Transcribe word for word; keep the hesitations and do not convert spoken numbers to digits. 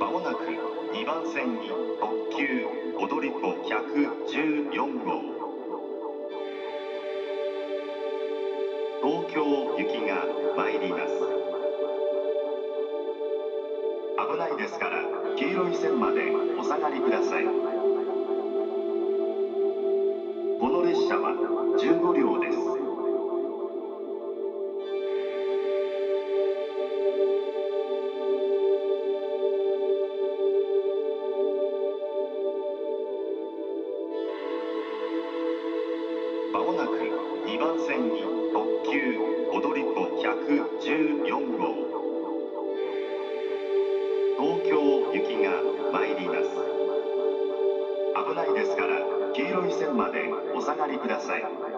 まもなくにばん線に特急踊り子ひゃくじゅうよんごう東京行きが参ります。危ないですから黄色い線までお下がりください。この列車はじゅうごりょうです。まもなくにばん線に特急踊り子ひゃくじゅうよんごう東京行きが参ります。危ないですから黄色い線までお下がりください。